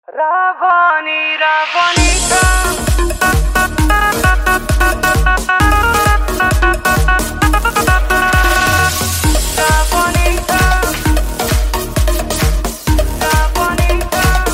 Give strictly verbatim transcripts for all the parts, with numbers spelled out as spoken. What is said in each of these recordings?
روانی روانی تام روانی تام روانی تام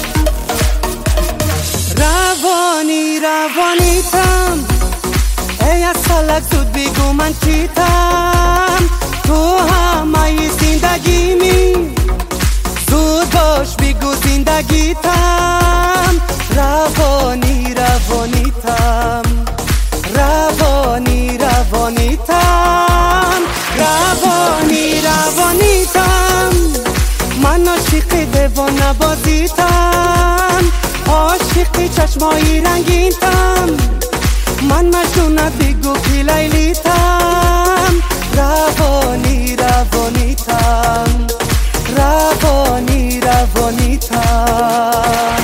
روانی روانی تام ای از سالک زود بگو من چیتم تو همه زندگیمی زود باش بگو زندگیتم روانی روانی تام روانی روانی تام روانی روانی تام من عاشق دیوانه بازیتم عاشق چشمای رنگینتم من مجنونت بگو که لیلیتم روانی روانی تام روانی روانی تام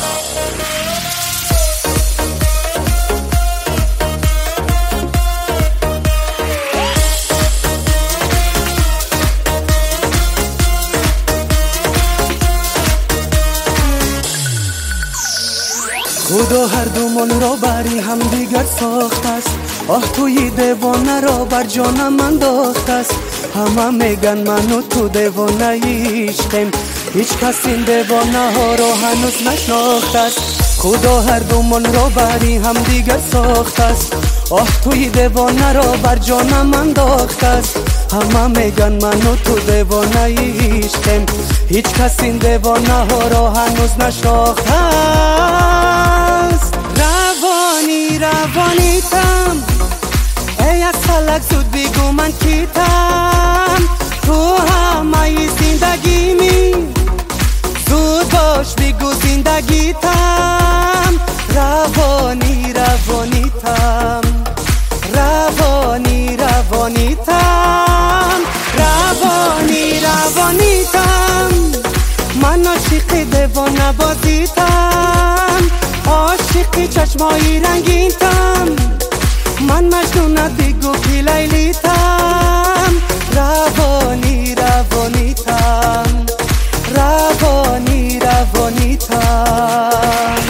خدا هر دومان را بری هم دیگر ساخت است آه توی دیوانه را بر جانم انداخت است همه میگن منو تو دیوانه ایشتم هیچ کس این دیوانه ها را هنوز نشناخت است خدا هر دومان را بری هم دیگر ساخت است آه توی دیوانه را بر جانم انداخت است همه میگن منو تو دیوانه ایشتم هیچ کس این دیوانه ها را هنوز نشناخت است روانی روانی تام ای از سالک زود بگو من کیتم تو همه زندگیمی زود باش بگو زندگیتم روانی روانی تام روانی روانی تام روانی روانی تام من عاشق دیوانه بازیتم عاشق چشمای رنگینتم من مجنونت بگو که لیلیتم روانی روانی تام روانی روانی تام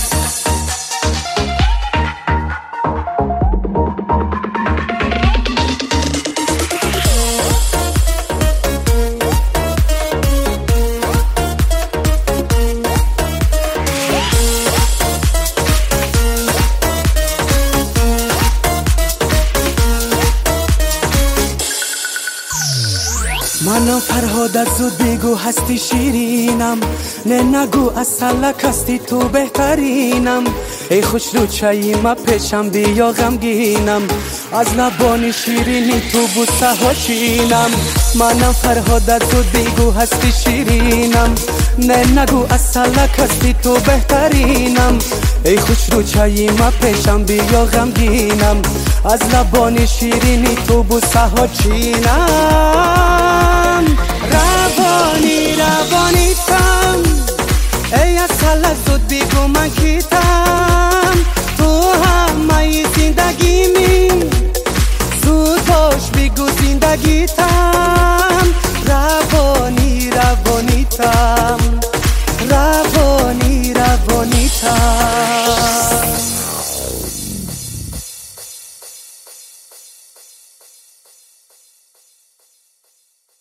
منم فرهاد زود بگو هستی شیرینم نه نگو از سالک هستی تو بهترینم ای خوش رو چاییم پیشم بیا غمگینم از لبانی شیرینی تو بوسه ها چینم منم فرهاد زود بگو هستی شیرینم نه نگو از سالک هستی تو بهترینم ای خوش رو چاییم پیشم بیا غمگینم از لبانی شیرینی تو بوسه ها چینم